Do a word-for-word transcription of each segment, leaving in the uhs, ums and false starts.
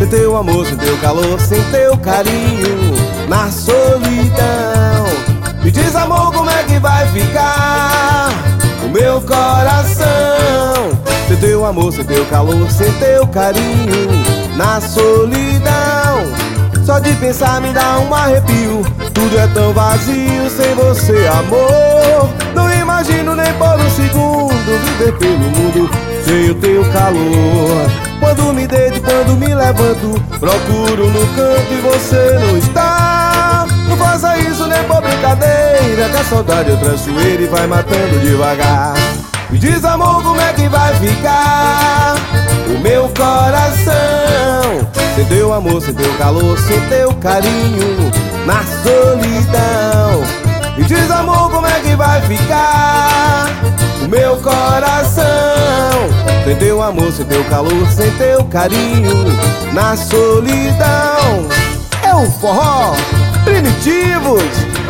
sem teu amor, sem teu calor, sem teu carinho, na solidão. Me diz, amor, como é que vai ficar o meu coração? Sem teu amor, sem teu calor, sem teu carinho, na solidão. Só de pensar me dá um arrepio, tudo é tão vazio sem você, amor. Não imagino nem por um segundo viver pelo mundo sem o teu calor. Quando me deito, quando me levanto, procuro no canto e você não está. Não faça isso nem por brincadeira, que a saudade é traiçoeira e vai matando devagar. Me diz, amor, como é que vai ficar o meu coração? Sem teu amor, sem teu calor, sem teu carinho, na solidão. Me diz, amor, como é que vai ficar o meu coração? Sem teu amor, sem teu calor, sem teu carinho, na solidão. É o forró Primitivos.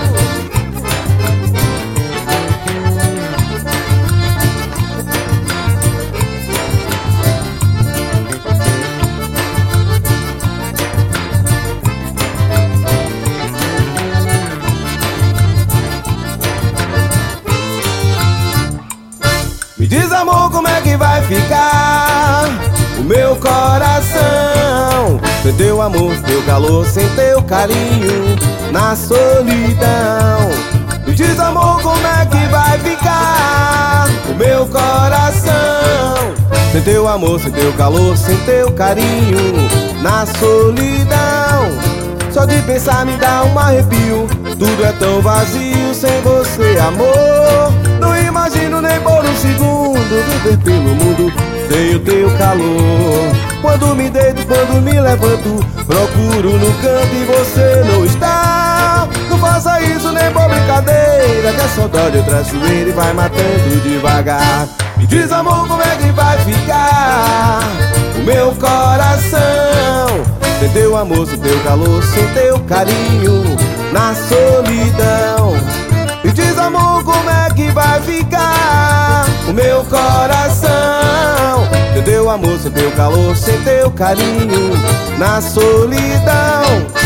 Me diz, amor, como é que vai ficar o meu coração? Sem teu amor, sem teu calor, sem teu carinho, na solidão. Me diz, amor, como é que vai ficar o meu coração? Sem teu amor, sem teu calor, sem teu carinho, na solidão. Só de pensar me dá um arrepio, tudo é tão vazio sem você, amor. Não imagino nem por um segundo viver pelo mundo sem o teu calor. Quando me deito, quando me levanto, procuro no canto e você não está. Não faça isso nem por brincadeira, que a saudade é traiçoeira e vai matando devagar. Me diz, amor, como é que vai ficar o meu coração? Sem teu amor, sem teu calor, sem teu carinho, na solidão. Me diz, amor, como é que vai ficar o meu coração? Sem teu amor, sem teu calor, sem teu carinho, na solidão.